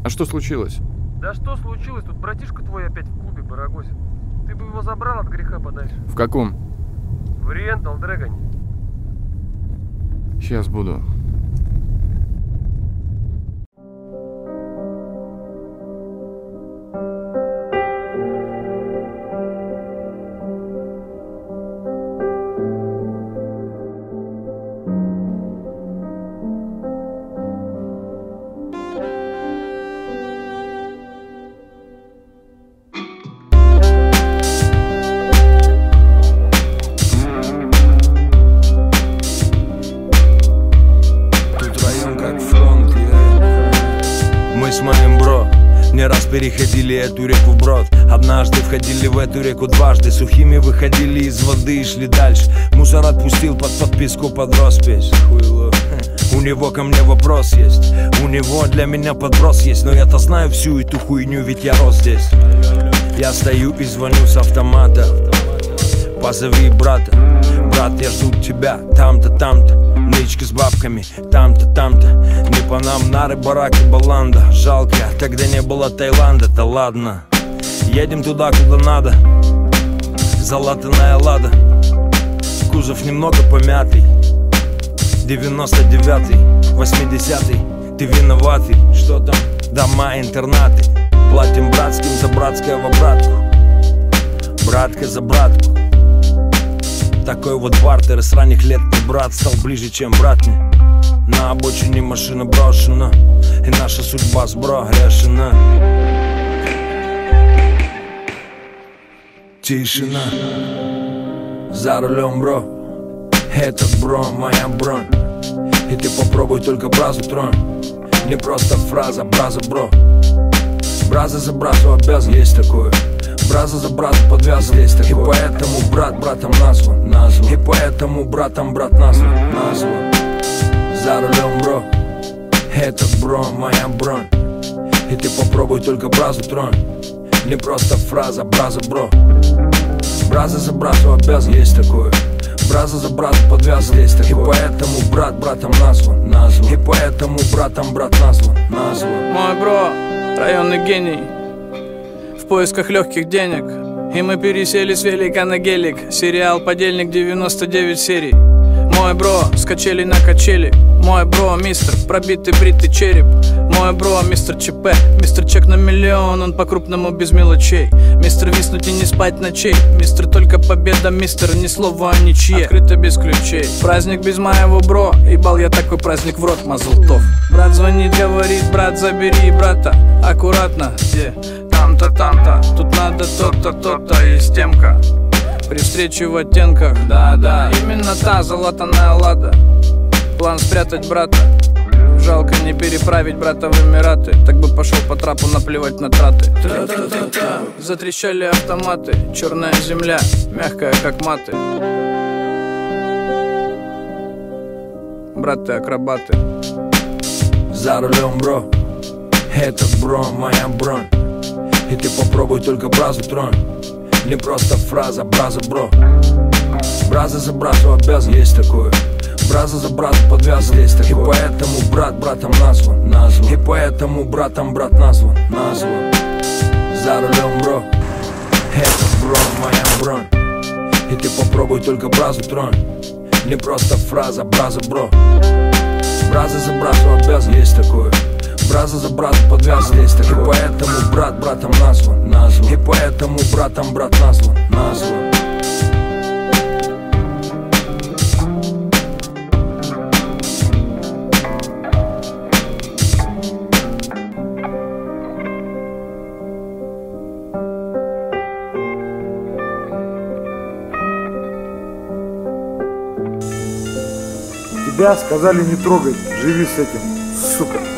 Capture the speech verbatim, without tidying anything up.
А что случилось? Да что случилось? Тут братишка твой опять в клубе барагозит. Ты бы его забрал от греха подальше. В каком? В Oriental Dragon. Сейчас буду. Переходили эту реку вброд. Однажды входили в эту реку дважды. Сухими выходили из воды и шли дальше. Мусор отпустил под подписку под роспись. Хуйло. У него ко мне вопрос есть. У него для меня подброс есть. Но я-то знаю всю эту хуйню, ведь я рос здесь. Я стою и звоню с автомата. Позови брата. Брат, я жду тебя там-то, там-то. Нычка с бабками, там-то, там-то. Не по нам нары, бараки, баланда. Жалко, тогда не было Таиланда. Да ладно, едем туда, куда надо. Залатанная лада. Кузов немного помятый. девяносто девятый, восьмидесятый. Ты виноватый, что там? Дома, интернаты. Платим братским за братское в обратку. Братка за братку. Такой вот бартер с ранних лет ты, брат, стал ближе, чем брат мне. На обочине машина брошена, и наша судьба с бро решена. Тишина. За рулем, бро. Этот бро, моя бронь. И ты попробуй только бразу тронь. Не просто фраза, браза, бро. Браза за бразу обязан, есть такое. Браза за бразу подвязан, есть такое. И поэтому брат братом назван, назван. И поэтому братом брат назван, назван. За рулем, бро. Этот бро, моя бронь. И ты попробуй только бразу тронь. Не просто фраза, браза, бро. Браза за бразу обязан, есть такое. Браза за бразу подвязан, есть такое. И поэтому брат братом назван, назван. И поэтому братом брат назван, назван. Мой бро, районный гений, в поисках легких денег. И мы пересели с велика на гелик. Сериал «Подельник», девяносто девять серий. Мой бро, с качели на качели. Мой бро, мистер, пробитый бритый череп. Мой бро, мистер ЧП. Мистер чек на миллион, он по-крупному без мелочей. Мистер виснуть и не спать ночей. Мистер только победа, мистер, ни слова о ничье. Открыто без ключей. Праздник без моего бро. Ебал я такой праздник в рот, мазлтов. Брат звонит, говорит, брат, забери брата. Аккуратно, где? Там-то, там-то. Тут надо то-то, то-то. Есть темка при встрече в оттенках. Да-да, именно та залатанная лада. План спрятать брата. Жалко не переправить брата в Эмираты. Так бы пошел по трапу, наплевать на траты. Та-та-та-та. Затрещали автоматы. Черная земля, мягкая как маты. Браты-акробаты. За рулем, бро. Этот бро, моя бронь. И ты попробуй только бразу тронь. Не просто фраза, браза, бро. Браза за бразу обязан, есть такое. Браза за бразу подвязан, есть такое. И поэтому брат братом назван, назван. И поэтому братом брат назван, назван. За рулем, бро. Этот бро, моя бронь. И ты попробуй только бразу тронь. Не просто фраза, браза, бро. Браза за бразу обязан, есть такое. Браза за бразу подвязан, есть такое. И поэтому брат братом назван, назван. И поэтому братом брат назван, назван. Тебя сказали не трогать, живи с этим, сука.